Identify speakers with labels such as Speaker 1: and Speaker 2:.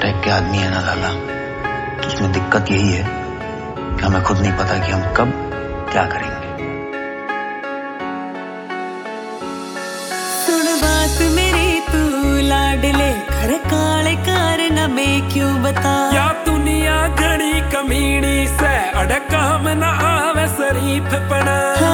Speaker 1: Type के आदमी है ना लाला, तो उसमें दिक्कत यही है कि हमें खुद नहीं पता कि हम कब क्या करेंगे।
Speaker 2: सुन बात मेरी तू लाडले, घर काले कारण में क्यों बता।
Speaker 3: या दुनिया घड़ी कमीनी से अड़ काम न आवे शरीफ पना।